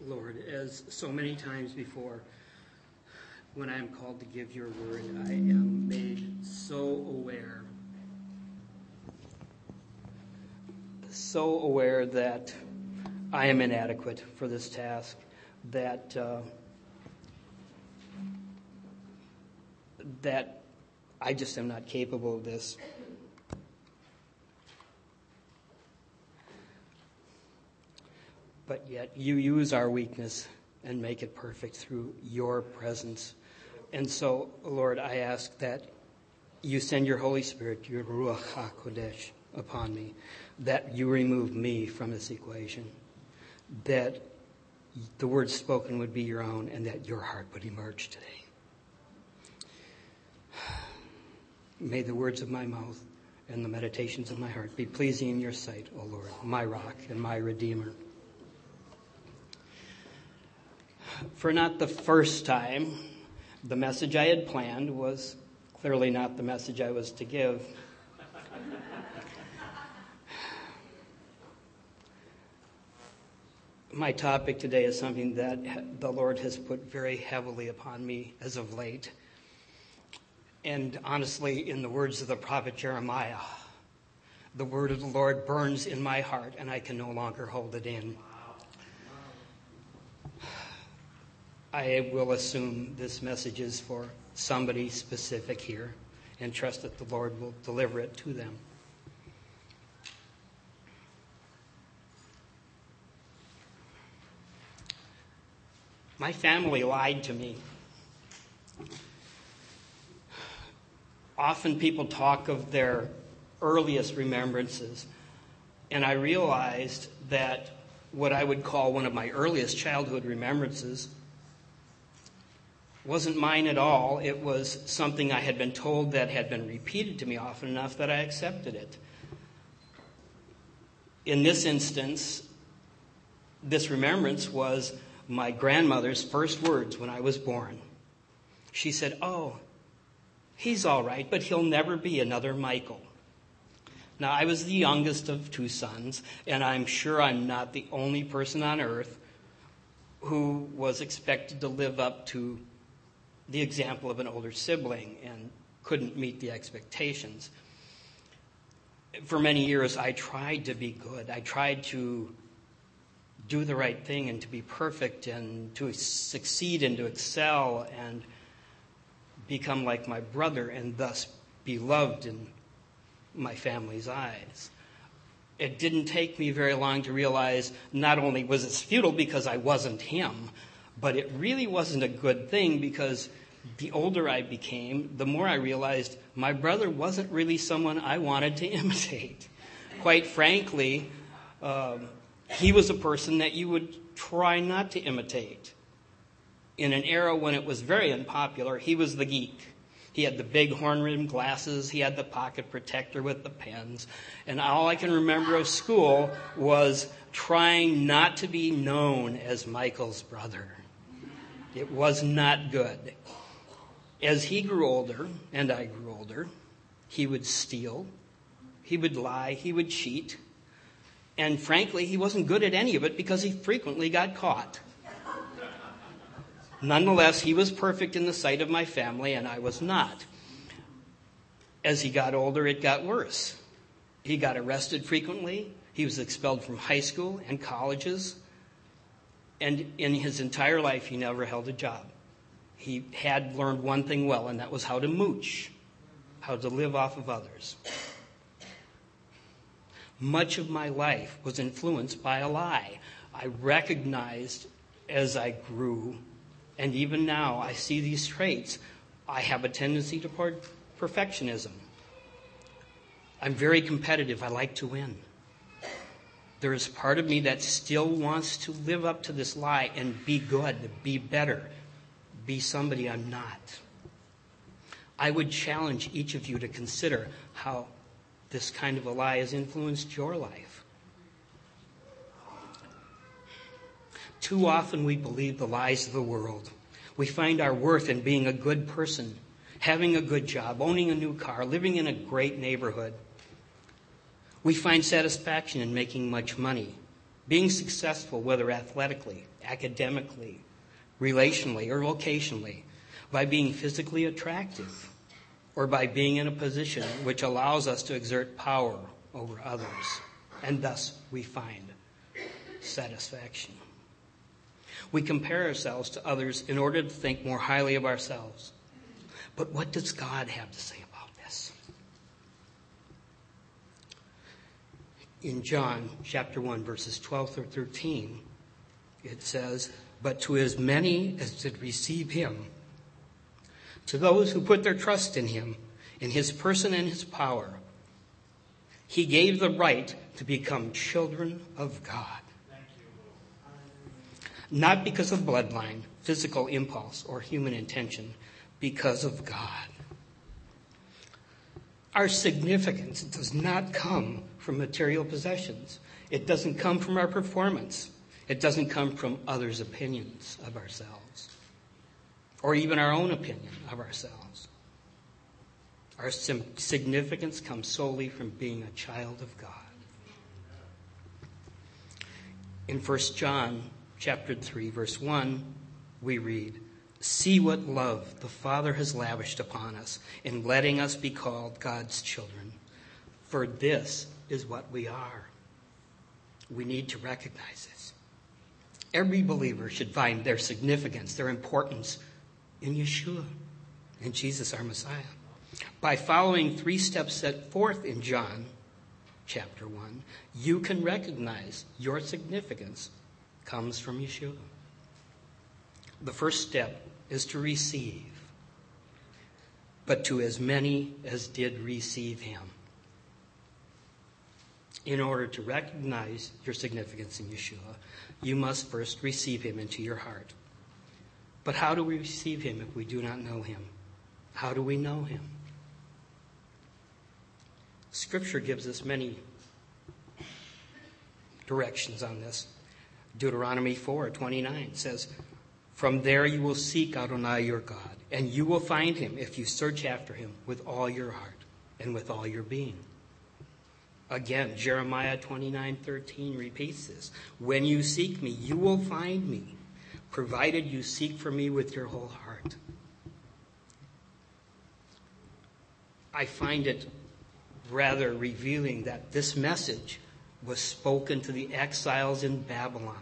Lord, as so many times before, when I am called to give your word, I am made so aware that I am inadequate for this task, that I just am not capable of this. But yet you use our weakness and make it perfect through your presence. And so, Lord, I ask that you send your Holy Spirit, your Ruach HaKodesh, upon me, that you remove me from this equation, that the words spoken would be your own, and that your heart would emerge today. May the words of my mouth and the meditations of my heart be pleasing in your sight, O Lord, my rock and my redeemer. For not the first time, the message I had planned was clearly not the message I was to give. My topic today is something that the Lord has put very heavily upon me as of late. And honestly, in the words of the prophet Jeremiah, the word of the Lord burns in my heart and I can no longer hold it in. I will assume this message is for somebody specific here and trust that the Lord will deliver it to them. My family lied to me. Often people talk of their earliest remembrances, and I realized that what I would call one of my earliest childhood remembrances wasn't mine at all. It was something I had been told that had been repeated to me often enough that I accepted it. In this instance, this remembrance was my grandmother's first words when I was born. She said, "Oh, he's all right, but he'll never be another Michael." Now, I was the youngest of two sons, and I'm sure I'm not the only person on earth who was expected to live up to the example of an older sibling and couldn't meet the expectations. For many years, I tried to be good. I tried to do the right thing and to be perfect and to succeed and to excel and become like my brother and thus be loved in my family's eyes. It didn't take me very long to realize not only was it futile because I wasn't him, but it really wasn't a good thing because the older I became, the more I realized my brother wasn't really someone I wanted to imitate. Quite frankly, he was a person that you would try not to imitate. In an era when it was very unpopular, he was the geek. He had the big horn-rimmed glasses. He had the pocket protector with the pens. And all I can remember of school was trying not to be known as Michael's brother. It was not good. As he grew older, and I grew older, he would steal, he would lie, he would cheat. And frankly, he wasn't good at any of it because he frequently got caught. Nonetheless, he was perfect in the sight of my family, and I was not. As he got older, it got worse. He got arrested frequently. He was expelled from high school and colleges. And in his entire life, he never held a job. He had learned one thing well, and that was how to mooch, how to live off of others. Much of my life was influenced by a lie. I recognized as I grew, and even now I see these traits. I have a tendency toward perfectionism. I'm very competitive. I like to win. There is part of me that still wants to live up to this lie and be good, be better, be somebody I'm not. I would challenge each of you to consider how this kind of a lie has influenced your life. Too often we believe the lies of the world. We find our worth in being a good person, having a good job, owning a new car, living in a great neighborhood. We find satisfaction in making much money. being successful, whether athletically, academically, relationally, or vocationally, by being physically attractive, or by being in a position which allows us to exert power over others, and thus we find satisfaction. We compare ourselves to others in order to think more highly of ourselves. But what does God have to say about this? In John chapter 1, verses 12 through 13, it says, "But to as many as did receive him, to those who put their trust in him, in his person and his power, he gave the right to become children of God." Not because of bloodline, physical impulse, or human intention, because of God. Our significance does not come from material possessions. It doesn't come from our performance. It doesn't come from others' opinions of ourselves, or even our own opinion of ourselves. Our significance comes solely from being a child of God. In 1 John chapter 3, verse 1, we read, "See what love the Father has lavished upon us in letting us be called God's children. For this is what we are." We need to recognize this. Every believer should find their significance, their importance in Yeshua, in Jesus our Messiah. By following 3 steps set forth in John chapter 1, you can recognize your significance comes from Yeshua. The first step is to receive. But to as many as did receive him. In order to recognize your significance in Yeshua, you must first receive him into your heart. But how do we receive him if we do not know him? How do we know him? Scripture gives us many directions on this. Deuteronomy 4:29 says, "From there you will seek Adonai your God, and you will find him if you search after him with all your heart and with all your being." Again, Jeremiah 29:13 repeats this. "When you seek me, you will find me, provided you seek for me with your whole heart." I find it rather revealing that this message was spoken to the exiles in Babylon.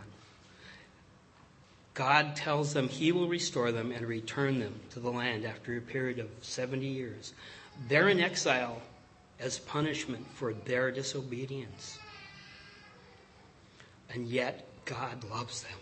God tells them he will restore them and return them to the land after a period of 70 years. They're in exile as punishment for their disobedience. And yet, God loves them.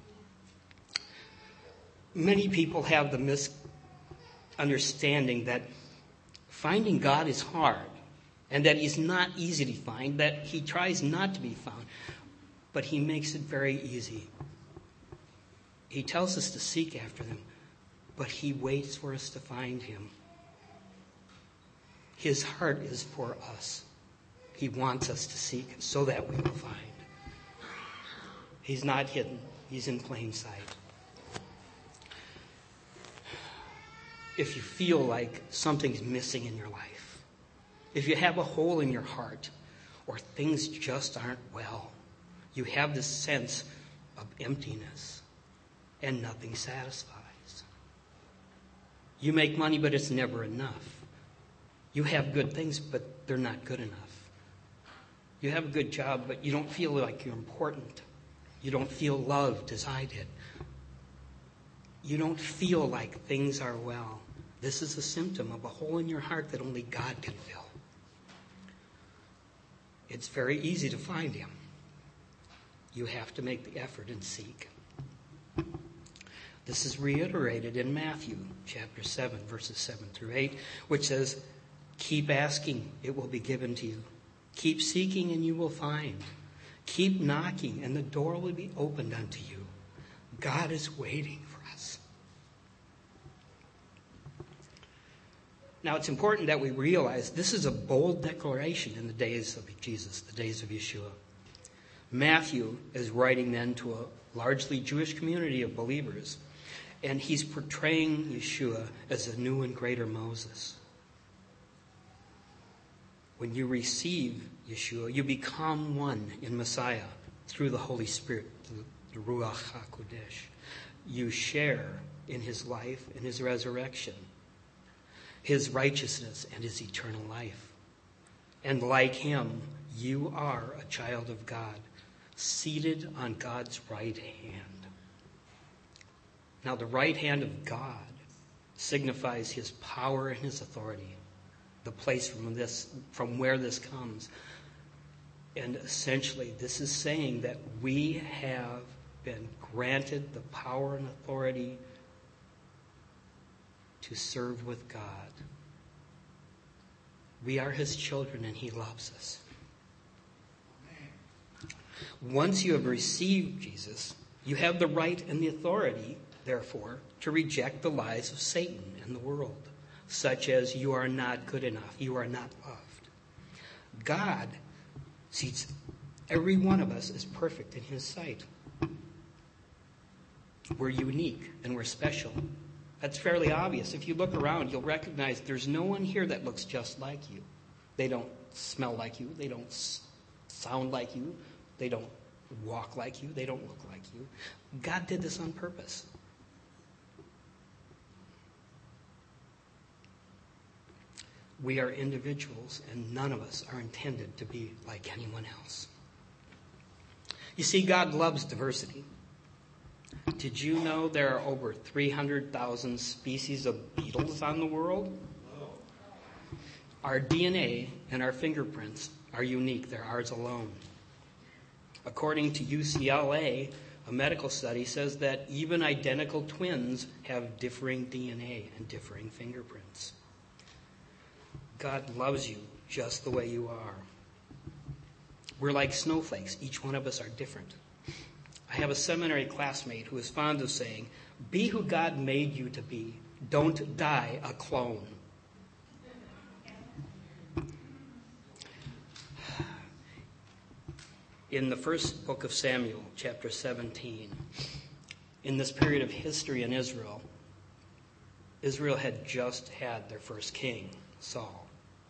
Many people have the misunderstanding that finding God is hard, and that he's not easy to find, that he tries not to be found, but he makes it very easy. He tells us to seek after them, but he waits for us to find him. His heart is for us. He wants us to seek so that we will find. He's not hidden. He's in plain sight. If you feel like something's missing in your life, if you have a hole in your heart, or things just aren't well, you have this sense of emptiness and nothing satisfies. You make money, but it's never enough. You have good things, but they're not good enough. You have a good job, but you don't feel like you're important. You don't feel loved as I did. You don't feel like things are well. This is a symptom of a hole in your heart that only God can fill. It's very easy to find him. You have to make the effort and seek. This is reiterated in Matthew chapter 7, verses 7 through 8, which says, "Keep asking, it will be given to you. Keep seeking, and you will find. Keep knocking, and the door will be opened unto you." God is waiting for us. Now, it's important that we realize this is a bold declaration in the days of Jesus, the days of Yeshua. Matthew is writing then to a largely Jewish community of believers, and he's portraying Yeshua as a new and greater Moses. When you receive Yeshua, you become one in Messiah. through the Holy Spirit, the Ruach HaKodesh. You share in his life and his resurrection, his righteousness and his eternal life. And like him, you are a child of God, seated on God's right hand. Now, the right hand of God signifies his power and his authority, the place from where this comes. And essentially, this is saying that we have been granted the power and authority to serve with God. We are his children and he loves us. Once you have received Jesus, you have the right and the authority, therefore, to reject the lies of Satan and the world, such as you are not good enough, you are not loved. God sees every one of us as perfect in his sight. We're unique and we're special. That's fairly obvious. If you look around, you'll recognize there's no one here that looks just like you. They don't smell like you. They don't sound like you. They don't walk like you. They don't look like you. God did this on purpose. We are individuals, and none of us are intended to be like anyone else. You see, God loves diversity. Did you know there are over 300,000 species of beetles on the world? Our DNA and our fingerprints are unique. They're ours alone. According to UCLA, a medical study says that even identical twins have differing DNA and differing fingerprints. God loves you just the way you are. We're like snowflakes. Each one of us are different. I have a seminary classmate who is fond of saying, "Be who God made you to be. Don't die a clone." In the first book of Samuel, chapter 17, in this period of history in Israel, Israel had just had their first king, Saul.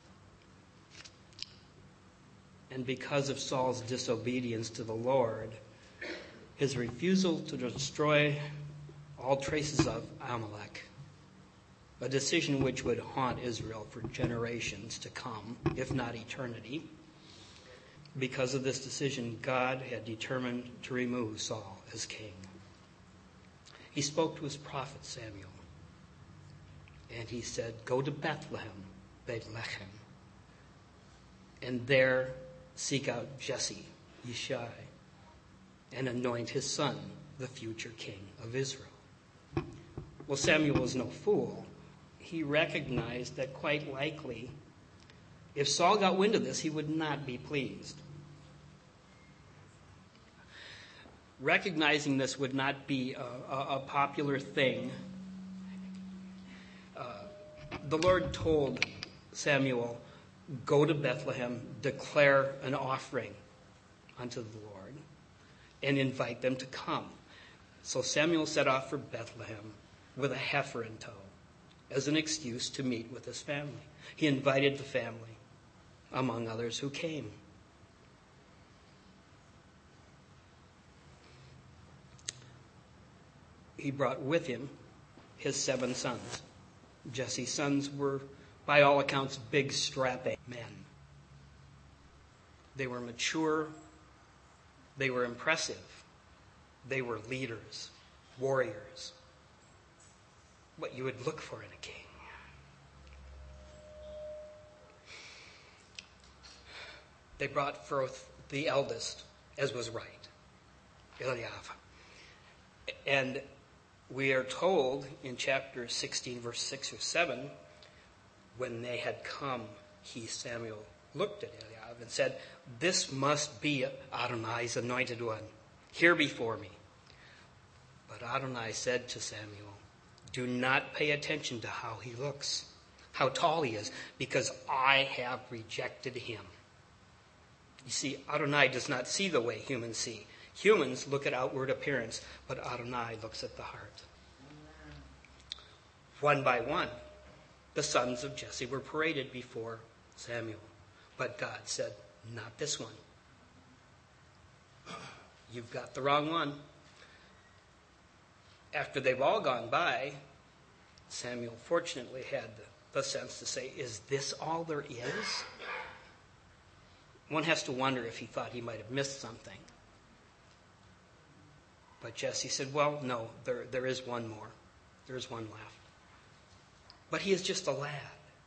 And because of Saul's disobedience to the Lord, his refusal to destroy all traces of Amalek, a decision which would haunt Israel for generations to come, if not eternity. Because of this decision, God had determined to remove Saul as king. He spoke to his prophet Samuel, and he said, "Go to Bethlehem, and there seek out Jesse, Yishai, and anoint his son, the future king of Israel." Well, Samuel was no fool. He recognized that quite likely, if Saul got wind of this, he would not be pleased. Recognizing this would not be a popular thing, the Lord told Samuel, "Go to Bethlehem, declare an offering unto the Lord, and invite them to come." So Samuel set off for Bethlehem with a heifer in tow as an excuse to meet with his family. He invited the family, among others who came. He brought with him his 7 sons. Jesse's sons were, by all accounts, big, strapping men. They were mature. They were impressive. They were leaders, warriors. What you would look for in a king. They brought forth the eldest, as was right, Eliab. And we are told in chapter 16, verse 6 or 7, when they had come, Samuel, looked at Eliab and said, "This must be Adonai's anointed one, here before me." But Adonai said to Samuel, "Do not pay attention to how he looks, how tall he is, because I have rejected him." You see, Adonai does not see the way humans see. Humans look at outward appearance, but Adonai looks at the heart. One by one, the sons of Jesse were paraded before Samuel. But God said, "Not this one." You've got the wrong one. After they've all gone by, Samuel fortunately had the sense to say, is this all there is? One has to wonder if he thought he might have missed something. But Jesse said, well, no, there is one more. There is one left. But he is just a lad.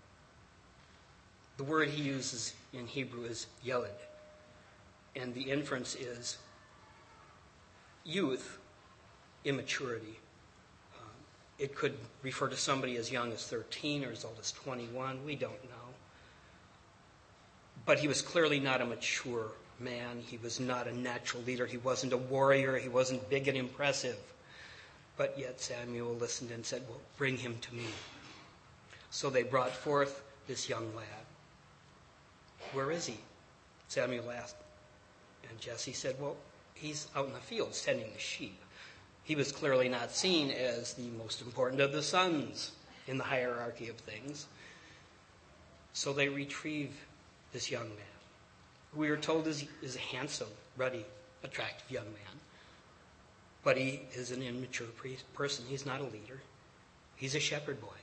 The word he uses in Hebrew is yeled. And the inference is youth, immaturity. It could refer to somebody as young as 13 or as old as 21. We don't know. But he was clearly not a mature man. He was not a natural leader. He wasn't a warrior. He wasn't big and impressive. But yet Samuel listened and said, well, bring him to me. So they brought forth this young lad. Where is he? Samuel asked. And Jesse said, well, he's out in the fields tending the sheep. He was clearly not seen as the most important of the sons in the hierarchy of things. So they retrieve this young man, who we are told is a handsome, ruddy, attractive young man. But he is an immature person. He's not a leader. He's a shepherd boy.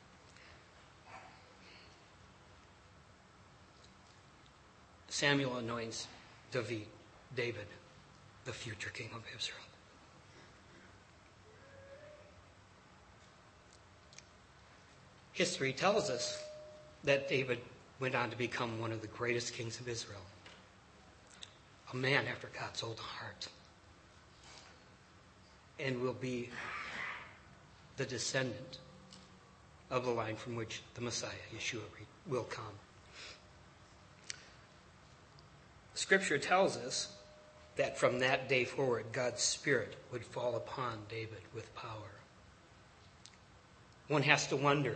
Samuel anoints David, the future king of Israel. History tells us that David went on to become one of the greatest kings of Israel. A man after God's own heart. And will be the descendant of the line from which the Messiah, Yeshua, will come. Scripture tells us that from that day forward, God's Spirit would fall upon David with power. One has to wonder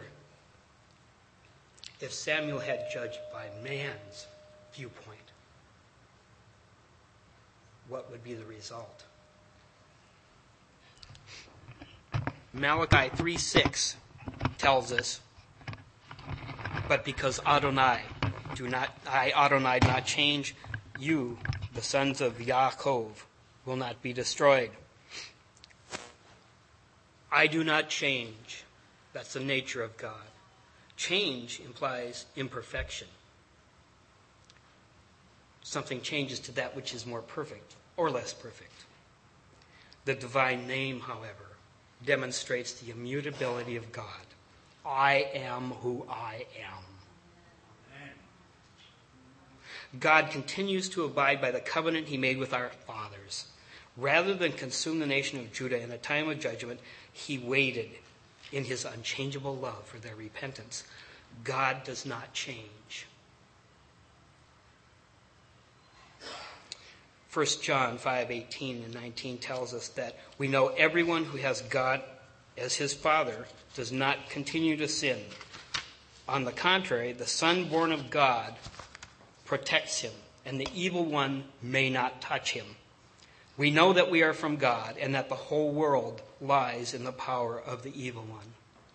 if Samuel had judged by man's viewpoint, what would be the result? Malachi 3:6 tells us, but because Adonai do not change, you, the sons of Yaakov, will not be destroyed. I do not change. That's the nature of God. Change implies imperfection. Something changes to that which is more perfect or less perfect. The divine name, however, demonstrates the immutability of God. I am who I am. God continues to abide by the covenant he made with our fathers. Rather than consume the nation of Judah in a time of judgment, he waited in his unchangeable love for their repentance. God does not change. 1 John 5:18 and 19 tells us that we know everyone who has God as his father does not continue to sin. On the contrary, the Son born of God protects him, and the evil one may not touch him. We know that we are from God, and that the whole world lies in the power of the evil one.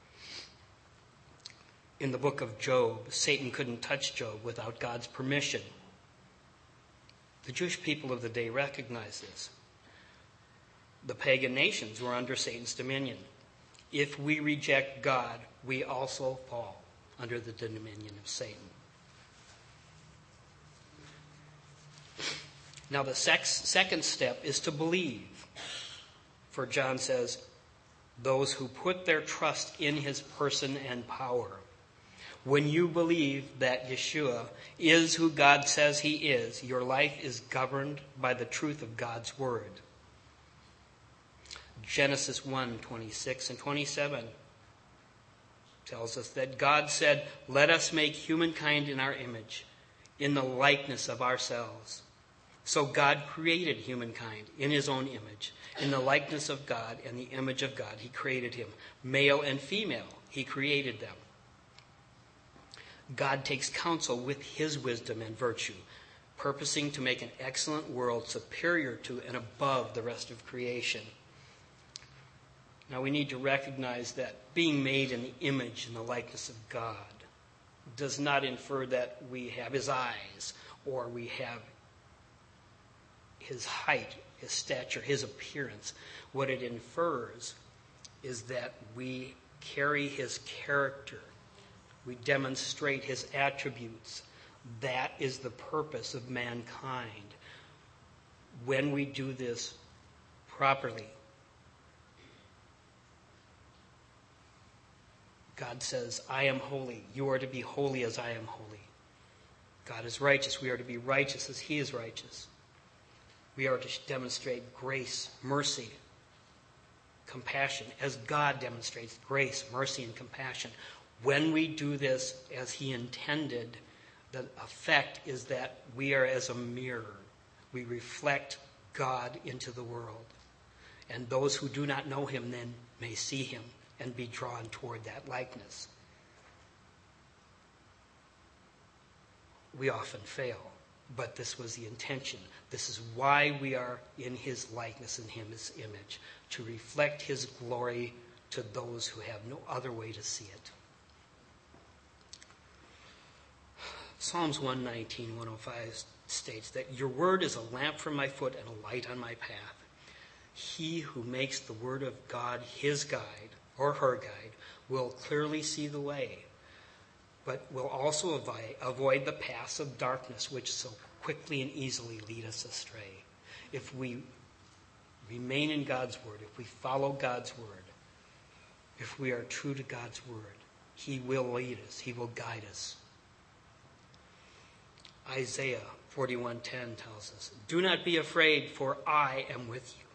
In the book of Job, Satan couldn't touch Job without God's permission. The Jewish people of the day recognized this. The pagan nations were under Satan's dominion. If we reject God, we also fall under the dominion of Satan. Now the second step is to believe. For John says, those who put their trust in his person and power. When you believe that Yeshua is who God says he is, your life is governed by the truth of God's word. Genesis 1:26 and 27 tells us that God said, let us make humankind in our image, in the likeness of ourselves. So God created humankind in his own image. In the likeness of God and the image of God, he created him. Male and female, he created them. God takes counsel with his wisdom and virtue, purposing to make an excellent world superior to and above the rest of creation. Now we need to recognize that being made in the image and the likeness of God does not infer that we have his eyes or we have his height his stature, his appearance. What it infers is that we carry his character. We demonstrate his attributes. That is the purpose of mankind. When we do this properly, God says, I am holy. You are to be holy as I am holy. God is righteous. We are to be righteous as he is righteous. We are to demonstrate grace, mercy, compassion, as God demonstrates grace, mercy, and compassion. When we do this as he intended, the effect is that we are as a mirror. We reflect God into the world. And those who do not know him then may see him and be drawn toward that likeness. We often fail, but this was the intention. This is why we are in his likeness and his image, to reflect his glory to those who have no other way to see it. Psalms 119, 105 states that your word is a lamp for my foot and a light on my path. He who makes the word of God his guide, or her guide, will clearly see the way, but will also avoid the paths of darkness which so quickly and easily lead us astray. If we remain in God's word, if we follow God's word, if we are true to God's word, he will lead us, he will guide us. Isaiah 41:10 tells us, do not be afraid, for I am with you.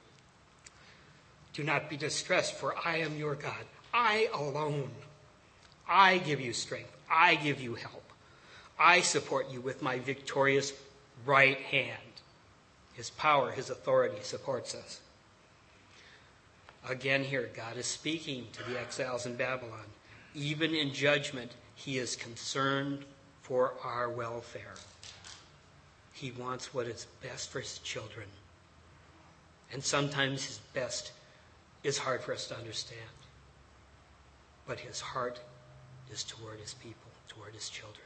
Do not be distressed, for I am your God. I alone. I give you strength. I give you help. I support you with my victorious right hand. His power, his authority supports us. Again here, God is speaking to the exiles in Babylon. Even in judgment, he is concerned for our welfare. He wants what is best for his children. And sometimes his best is hard for us to understand. But his heart is toward his people, toward his children.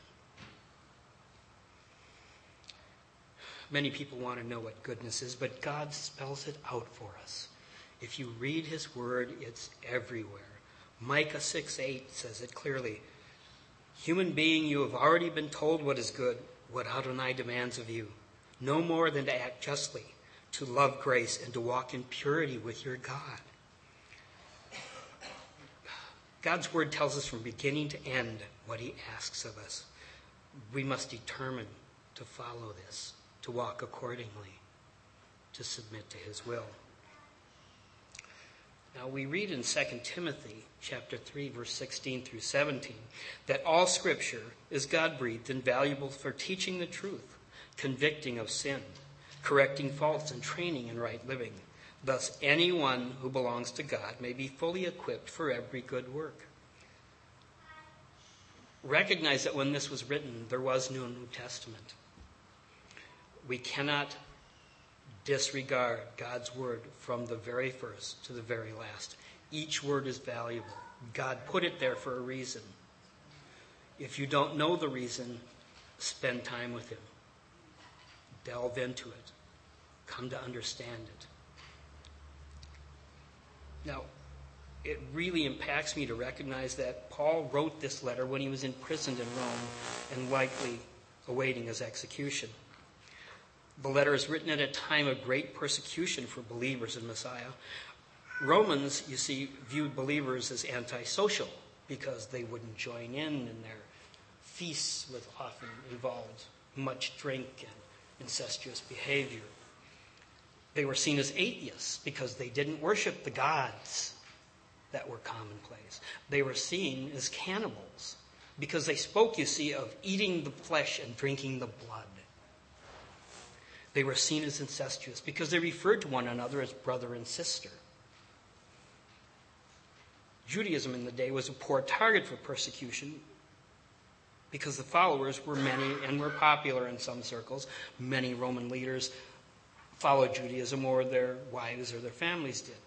Many people want to know what goodness is, but God spells it out for us. If you read his word, it's everywhere. Micah 6:8 says it clearly. Human being, you have already been told what is good, what Adonai demands of you. No more than to act justly, to love grace, and to walk in purity with your God. God's word tells us from beginning to end what he asks of us. We must determine to follow this, to walk accordingly, to submit to his will. Now we read in 2 Timothy chapter 3, verse 16 through 17, that all scripture is God-breathed and valuable for teaching the truth, convicting of sin, correcting faults, and training in right living. Thus, anyone who belongs to God may be fully equipped for every good work. Recognize that when this was written, there was no New Testament. We cannot disregard God's word from the very first to the very last. Each word is valuable. God put it there for a reason. If you don't know the reason, spend time with him. Delve into it. Come to understand it. Now, it really impacts me to recognize that Paul wrote this letter when he was imprisoned in Rome and likely awaiting his execution. The letter is written at a time of great persecution for believers in Messiah. Romans, you see, viewed believers as antisocial because they wouldn't join in their feasts, which often involved much drink and incestuous behavior. They were seen as atheists because they didn't worship the gods that were commonplace. They were seen as cannibals because they spoke, you see, of eating the flesh and drinking the blood. They were seen as incestuous because they referred to one another as brother and sister. Judaism in the day was a poor target for persecution because the followers were many and were popular in some circles. Many Roman leaders followed Judaism, or their wives or their families did.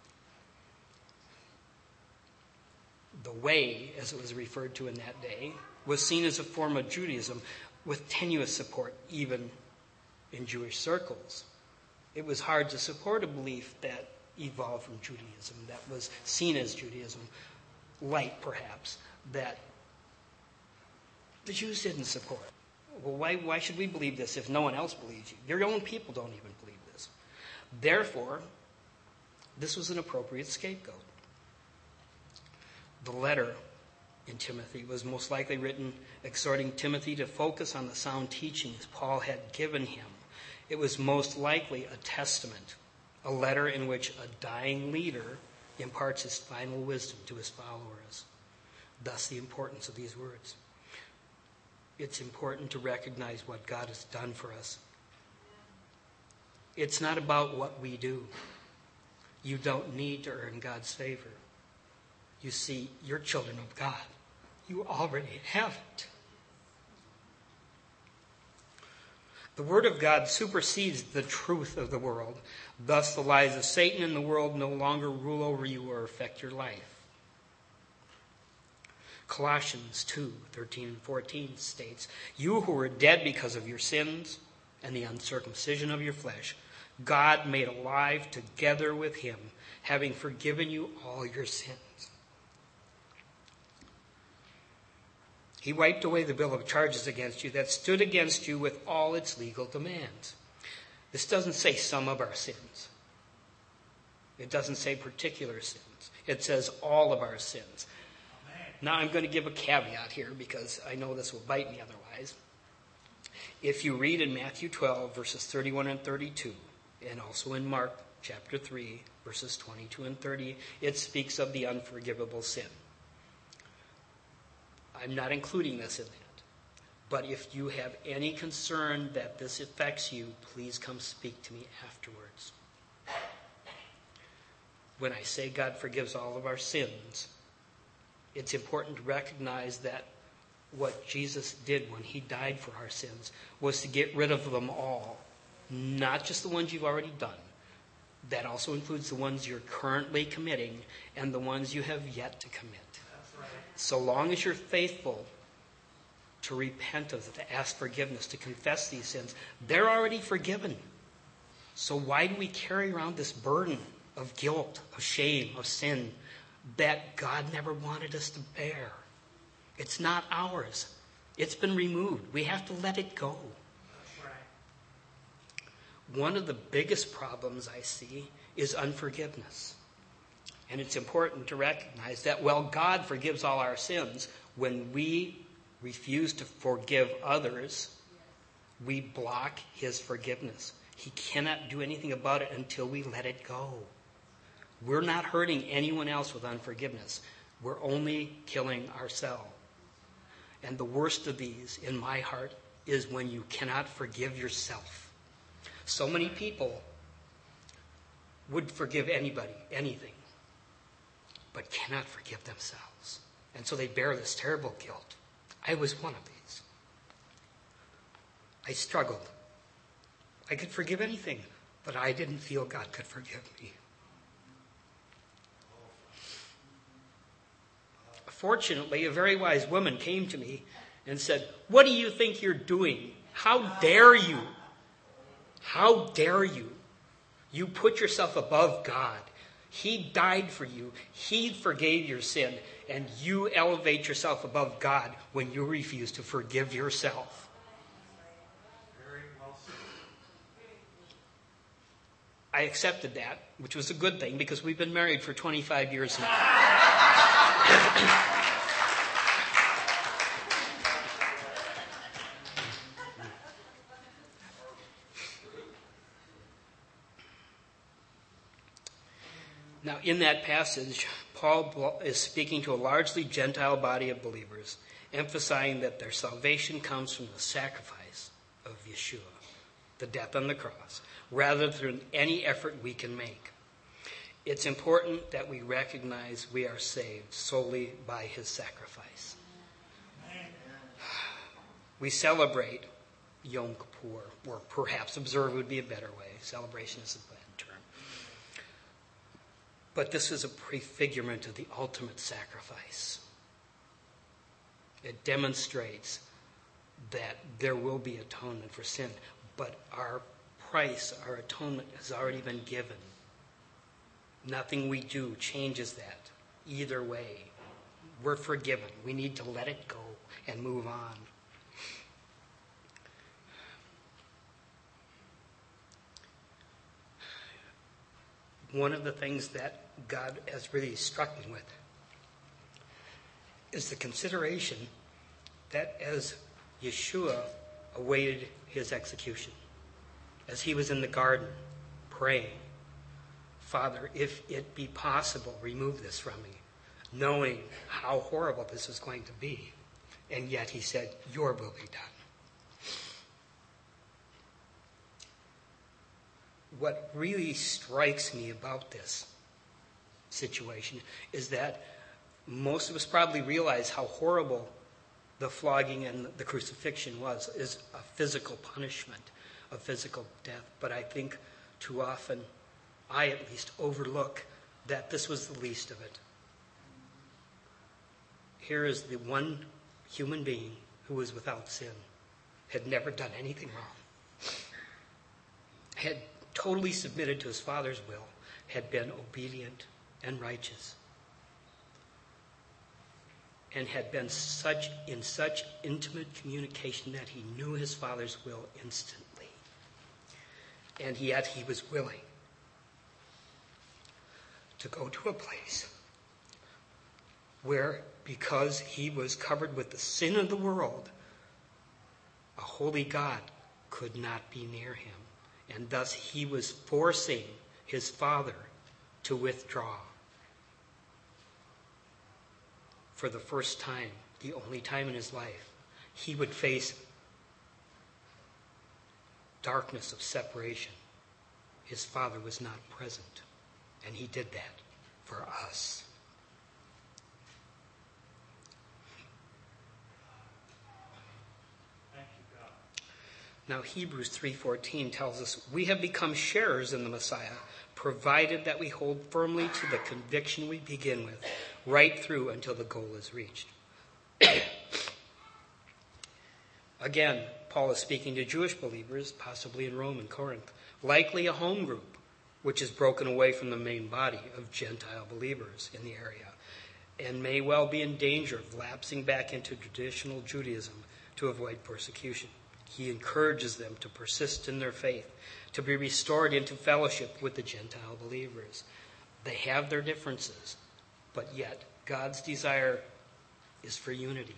The Way, as it was referred to in that day, was seen as a form of Judaism with tenuous support even in Jewish circles. It was hard to support a belief that evolved from Judaism, that was seen as Judaism, light perhaps, that the Jews didn't support. Well, why should we believe this if no one else believes you? Your own people don't even believe this. Therefore, this was an appropriate scapegoat. The letter in Timothy was most likely written exhorting Timothy to focus on the sound teachings Paul had given him. It was most likely a testament, a letter in which a dying leader imparts his final wisdom to his followers. Thus the importance of these words. It's important to recognize what God has done for us. It's not about what we do. You don't need to earn God's favor. You see, you're children of God. You already have it. The Word of God supersedes the truth of the world. Thus, the lies of Satan in the world no longer rule over you or affect your life. Colossians 2:13 and 14 states, "You who were dead because of your sins and the uncircumcision of your flesh, God made alive together with him, having forgiven you all your sins. He wiped away the bill of charges against you that stood against you with all its legal demands." This doesn't say some of our sins. It doesn't say particular sins. It says all of our sins. Now I'm going to give a caveat here because I know this will bite me otherwise. If you read in Matthew 12, verses 31 and 32, and also in Mark chapter 3, verses 22 and 30, it speaks of the unforgivable sin. I'm not including this in that. But if you have any concern that this affects you, please come speak to me afterwards. When I say God forgives all of our sins, it's important to recognize that what Jesus did when he died for our sins was to get rid of them all. Not just the ones you've already done. That also includes the ones you're currently committing and the ones you have yet to commit. So long as you're faithful to repent of it, to ask forgiveness, to confess these sins, they're already forgiven. So why do we carry around this burden of guilt, of shame, of sin that God never wanted us to bear? It's not ours. It's been removed. We have to let it go. That's right. One of the biggest problems I see is unforgiveness. And it's important to recognize that while God forgives all our sins, when we refuse to forgive others, we block his forgiveness. He cannot do anything about it until we let it go. We're not hurting anyone else with unforgiveness. We're only killing ourselves. And the worst of these, in my heart, is when you cannot forgive yourself. So many people would forgive anybody, anything, but cannot forgive themselves. And so they bear this terrible guilt. I was one of these. I struggled. I could forgive anything, but I didn't feel God could forgive me. Fortunately, a very wise woman came to me and said, "What do you think you're doing? How dare you? How dare you? You put yourself above God. He died for you. He forgave your sin. And you elevate yourself above God when you refuse to forgive yourself." Very well said. I accepted that, which was a good thing because we've been married for 25 years now. Now, in that passage, Paul is speaking to a largely Gentile body of believers, emphasizing that their salvation comes from the sacrifice of Yeshua, the death on the cross, rather than any effort we can make. It's important that we recognize we are saved solely by his sacrifice. We celebrate Yom Kippur, or perhaps observe would be a better way. Celebration is a bad term. But this is a prefigurement of the ultimate sacrifice. It demonstrates that there will be atonement for sin, but our price, our atonement, has already been given. Nothing we do changes that. Either way, we're forgiven. We need to let it go and move on. One of the things that God has really struck me with is the consideration that as Yeshua awaited his execution, as he was in the garden praying, Father, if it be possible, remove this from me, knowing how horrible this is going to be. And yet he said, your will be done. What really strikes me about this situation is that most of us probably realize how horrible the flogging and the crucifixion is a physical punishment, a physical death. But I think too often, I at least overlook that this was the least of it. Here is the one human being who was without sin, had never done anything wrong, had totally submitted to his Father's will, had been obedient and righteous, and had been in such intimate communication that he knew his Father's will instantly. And yet he was willing to go to a place where, because he was covered with the sin of the world, a holy God could not be near him. And thus he was forcing his Father to withdraw. For the first time, the only time in his life, he would face darkness of separation. His Father was not present, and he did that for us. Thank you, God. Now Hebrews 3:14 tells us, we have become sharers in the Messiah, provided that we hold firmly to the conviction we begin with, right through until the goal is reached. Again, Paul is speaking to Jewish believers, possibly in Rome and Corinth, likely a home group, which is broken away from the main body of Gentile believers in the area, and may well be in danger of lapsing back into traditional Judaism to avoid persecution. He encourages them to persist in their faith, to be restored into fellowship with the Gentile believers. They have their differences, but yet God's desire is for unity.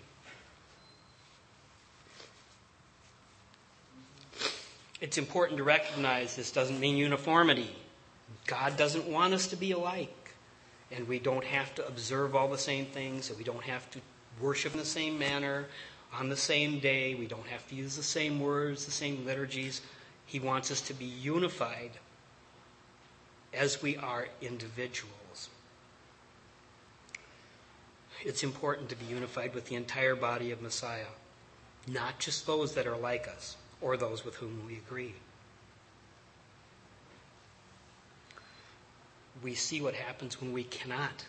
It's important to recognize this doesn't mean uniformity. God doesn't want us to be alike, and we don't have to observe all the same things, and we don't have to worship in the same manner on the same day. We don't have to use the same words, the same liturgies. He wants us to be unified as we are individuals. It's important to be unified with the entire body of Messiah, not just those that are like us or those with whom we agree. We see what happens when we cannot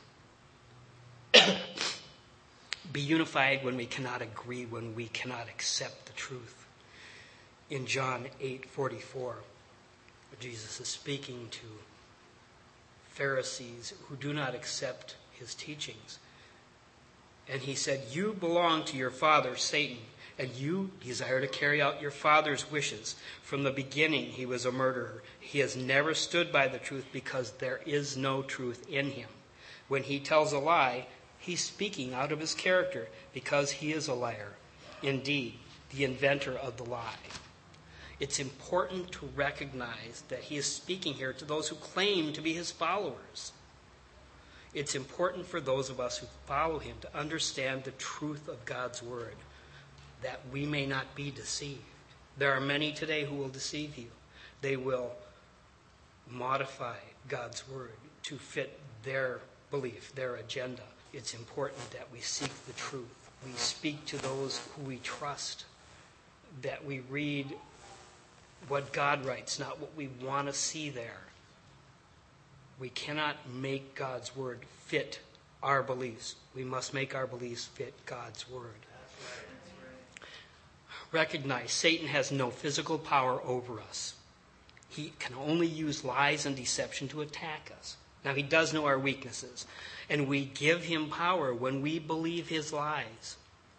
be unified, when we cannot agree, when we cannot accept the truth. In John 8:44, Jesus is speaking to Pharisees who do not accept his teachings. And he said, you belong to your father, Satan, and you desire to carry out your father's wishes. From the beginning, he was a murderer. He has never stood by the truth because there is no truth in him. When he tells a lie, he's speaking out of his character because he is a liar. Indeed, the inventor of the lie. It's important to recognize that he is speaking here to those who claim to be his followers. It's important for those of us who follow him to understand the truth of God's word, that we may not be deceived. There are many today who will deceive you. They will modify God's word to fit their belief, their agenda. It's important that we seek the truth. We speak to those who we trust, that we read what God writes, not what we want to see there. We cannot make God's word fit our beliefs. We must make our beliefs fit God's word. Recognize Satan has no physical power over us. He can only use lies and deception to attack us. Now, he does know our weaknesses, and we give him power when we believe his lies.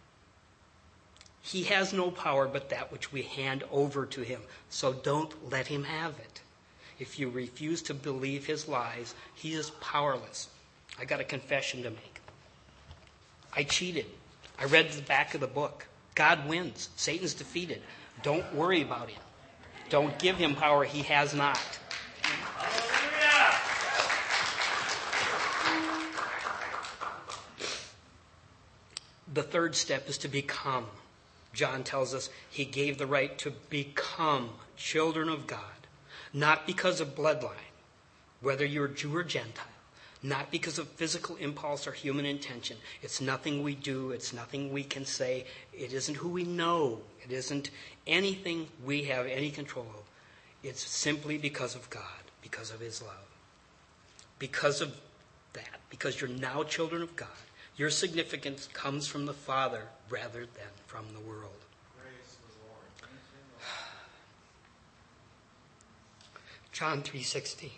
He has no power but that which we hand over to him, so don't let him have it. If you refuse to believe his lies, he is powerless. I got a confession to make. I cheated. I read the back of the book. God wins. Satan's defeated. Don't worry about him. Don't give him power he has not. The third step is to become. John tells us he gave the right to become children of God, not because of bloodline, whether you're Jew or Gentile, not because of physical impulse or human intention. It's nothing we do. It's nothing we can say. It isn't who we know. It isn't anything we have any control of. It's simply because of God, because of his love. Because of that, because you're now children of God, your significance comes from the Father rather than from the world. Praise the Lord. John 3:16.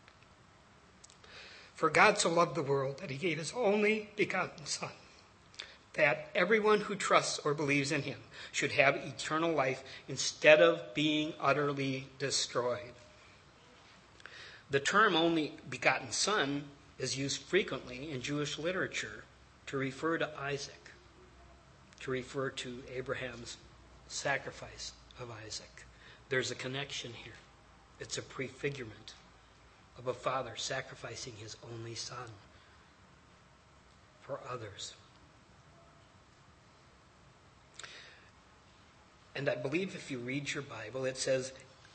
For God so loved the world that he gave his only begotten Son, that everyone who trusts or believes in him should have eternal life instead of being utterly destroyed. The term only begotten son is used frequently in Jewish literature to refer to Isaac, to refer to Abraham's sacrifice of Isaac. There's a connection here. It's a prefigurement of a father sacrificing his only son for others. And I believe if you read your Bible, it says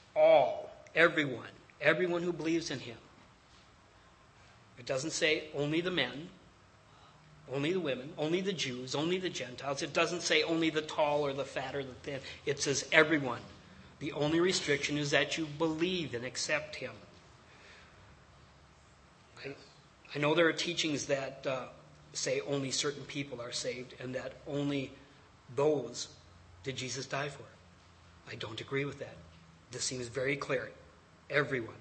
everyone who believes in him. It doesn't say only the men, only the women, only the Jews, only the Gentiles. It doesn't say only the tall or the fat or the thin. It says everyone. The only restriction is that you believe and accept him. I know there are teachings that say only certain people are saved and that only those did Jesus die for. I don't agree with that. This seems very clear. Everyone.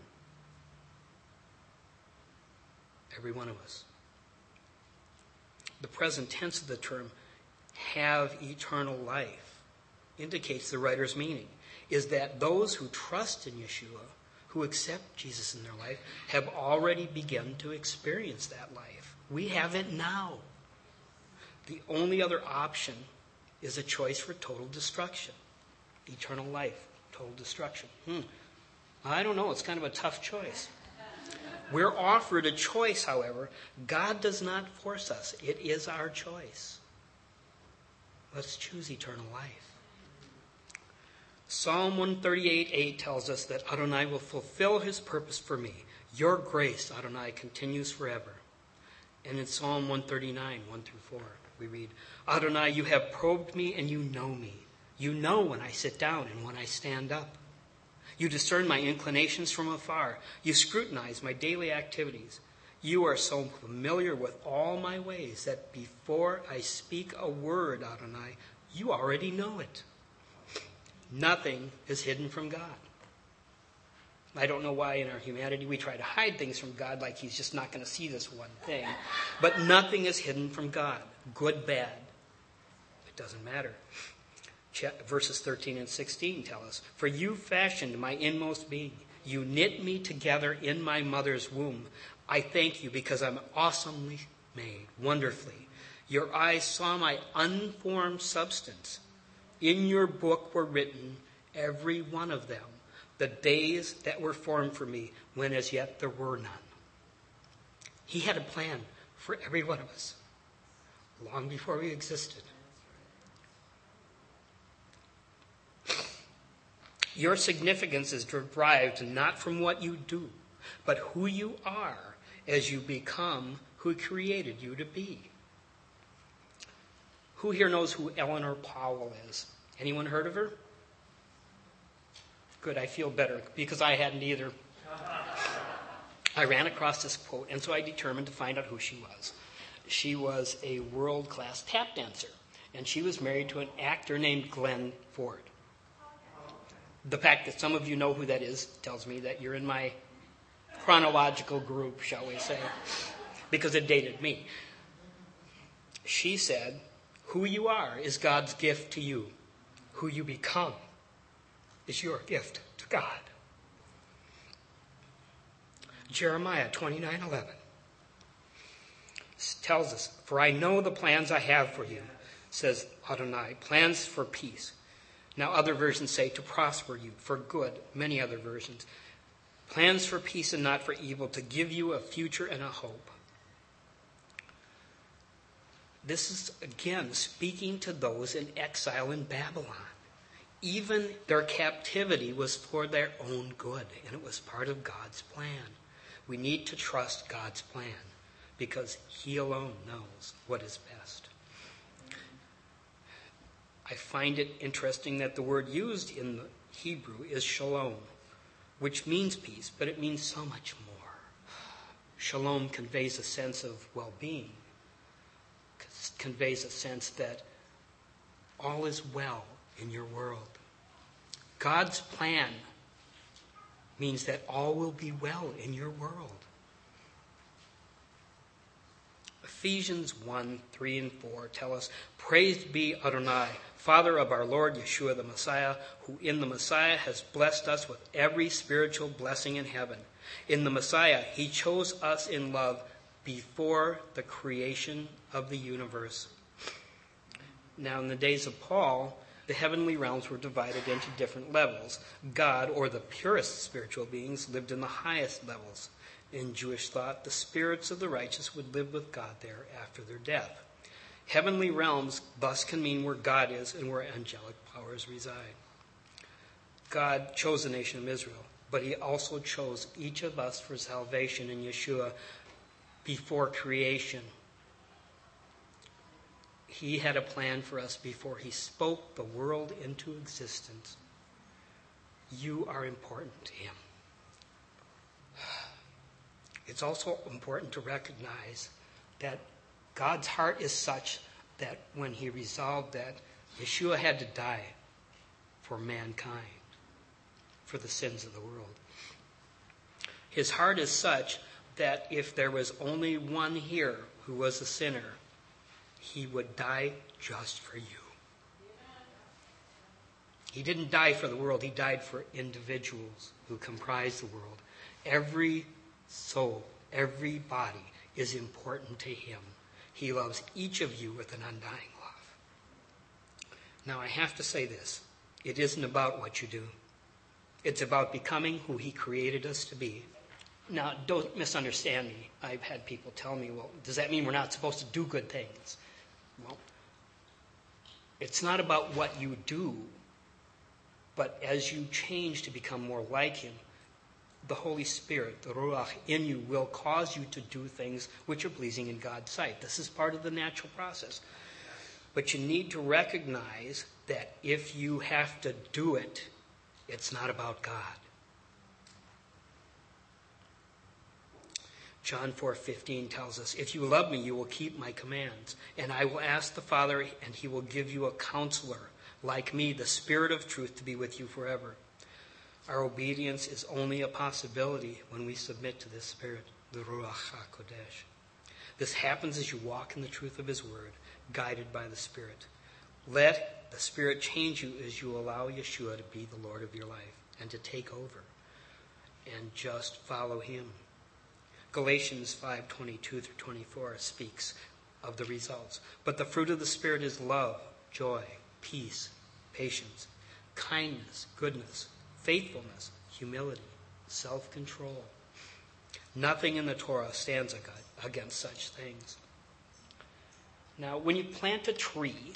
Every one of us. The present tense of the term, have eternal life, indicates the writer's meaning, is that those who trust in Yeshua, who accept Jesus in their life, have already begun to experience that life. We have it now. The only other option is a choice for total destruction. Eternal life, total destruction. I don't know. It's kind of a tough choice. We're offered a choice, however. God does not force us. It is our choice. Let's choose eternal life. Psalm 138:8 tells us that Adonai will fulfill his purpose for me. Your grace, Adonai, continues forever. And in Psalm 139, 1-4, we read, Adonai, you have probed me and you know me. You know when I sit down and when I stand up. You discern my inclinations from afar. You scrutinize my daily activities. You are so familiar with all my ways that before I speak a word, Adonai, you already know it. Nothing is hidden from God. I don't know why in our humanity we try to hide things from God like he's just not going to see this one thing. But nothing is hidden from God. Good, bad. It doesn't matter. Verses 13 and 16 tell us, for you fashioned my inmost being. You knit me together in my mother's womb. I thank you because I'm awesomely made, wonderfully. Your eyes saw my unformed substance. In your book were written, every one of them, the days that were formed for me, when as yet there were none. He had a plan for every one of us, long before we existed. Your significance is derived not from what you do, but who you are as you become who created you to be. Who here knows who Eleanor Powell is? Anyone heard of her? Good, I feel better because I hadn't either. I ran across this quote, and so I determined to find out who she was. She was a world-class tap dancer, and she was married to an actor named Glenn Ford. The fact that some of you know who that is tells me that you're in my chronological group, shall we say, because it dated me. She said, who you are is God's gift to you. Who you become is your gift to God. Jeremiah 29:11 tells us, for I know the plans I have for you, says Adonai, plans for peace. Now other versions say to prosper you, for good, many other versions. Plans for peace and not for evil, to give you a future and a hope. This is, again, speaking to those in exile in Babylon. Even their captivity was for their own good, and it was part of God's plan. We need to trust God's plan, because He alone knows what is best. I find it interesting that the word used in the Hebrew is shalom, which means peace, but it means so much more. Shalom conveys a sense of well-being, conveys a sense that all is well in your world. God's plan means that all will be well in your world. Ephesians 1:3 and 4 tell us, praised be Adonai, Father of our Lord Yeshua the Messiah, who in the Messiah has blessed us with every spiritual blessing in heaven. In the Messiah, He chose us in love before the creation of the universe. Now, in the days of Paul, the heavenly realms were divided into different levels. God, or the purest spiritual beings, lived in the highest levels. In Jewish thought, the spirits of the righteous would live with God there after their death. Heavenly realms thus can mean where God is and where angelic powers reside. God chose the nation of Israel, but He also chose each of us for salvation in Yeshua before creation. He had a plan for us before He spoke the world into existence. You are important to Him. It's also important to recognize that God's heart is such that when He resolved that Yeshua had to die for mankind, for the sins of the world. His heart is such that if there was only one here who was a sinner, He would die just for you. He didn't die for the world. He died for individuals who comprise the world. Every soul, every body is important to Him. He loves each of you with an undying love. Now, I have to say this. It isn't about what you do. It's about becoming who He created us to be. Now, don't misunderstand me. I've had people tell me, well, does that mean we're not supposed to do good things? Well, it's not about what you do, but as you change to become more like Him, the Holy Spirit, the Ruach in you, will cause you to do things which are pleasing in God's sight. This is part of the natural process. But you need to recognize that if you have to do it, it's not about God. John 4:15 tells us, if you love me, you will keep my commands. And I will ask the Father, and He will give you a counselor, like me, the Spirit of truth, to be with you forever. Our obedience is only a possibility when we submit to this Spirit, the Ruach HaKodesh. This happens as you walk in the truth of His Word, guided by the Spirit. Let the Spirit change you as you allow Yeshua to be the Lord of your life and to take over and just follow Him. Galatians 5:22-24 speaks of the results. But the fruit of the Spirit is love, joy, peace, patience, kindness, goodness, faithfulness, humility, self-control. Nothing in the Torah stands against such things. Now, when you plant a tree,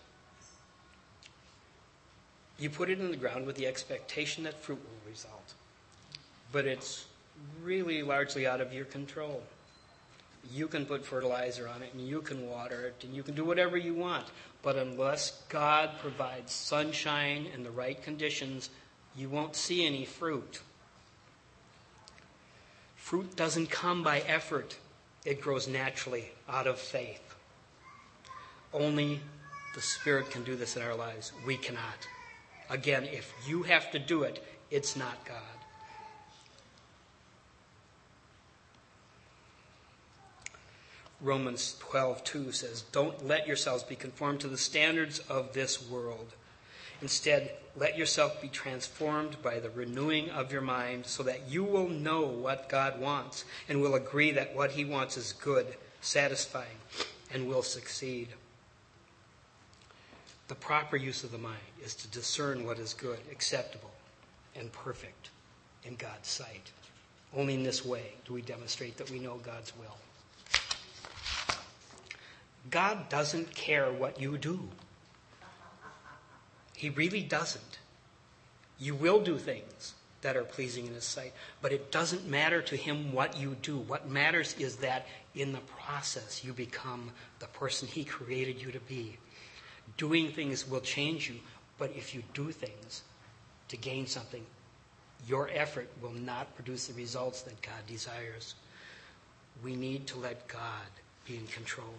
you put it in the ground with the expectation that fruit will result. But it's really largely out of your control. You can put fertilizer on it, and you can water it, and you can do whatever you want. But unless God provides sunshine and the right conditions, you won't see any fruit. Fruit doesn't come by effort. It grows naturally out of faith. Only the Spirit can do this in our lives. We cannot. Again, if you have to do it, it's not God. Romans 12:2 says, "Don't let yourselves be conformed to the standards of this world. Instead, let yourself be transformed by the renewing of your mind so that you will know what God wants and will agree that what he wants is good, satisfying, and will succeed." The proper use of the mind is to discern what is good, acceptable, and perfect in God's sight. Only in this way do we demonstrate that we know God's will. God doesn't care what you do. He really doesn't. You will do things that are pleasing in his sight, but it doesn't matter to him what you do. What matters is that in the process you become the person he created you to be. Doing things will change you, but if you do things to gain something, your effort will not produce the results that God desires. We need to let God be in control.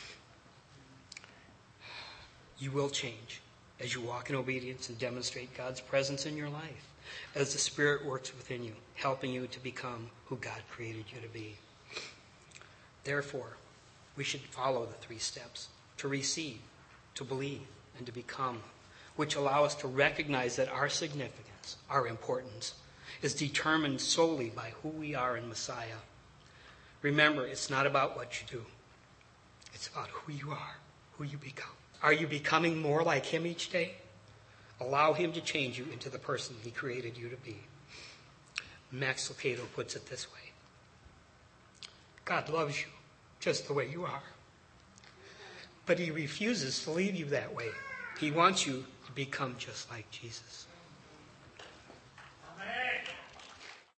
You will change as you walk in obedience and demonstrate God's presence in your life, as the Spirit works within you, helping you to become who God created you to be. Therefore, we should follow the 3 steps: to receive, to believe, and to become, which allow us to recognize that our significance, our importance, is determined solely by who we are in Messiah. Remember, it's not about what you do. It's about who you are, who you become. Are you becoming more like him each day? Allow him to change you into the person he created you to be. Max Lucado puts it this way: God loves you just the way you are, but he refuses to leave you that way. He wants you to become just like Jesus.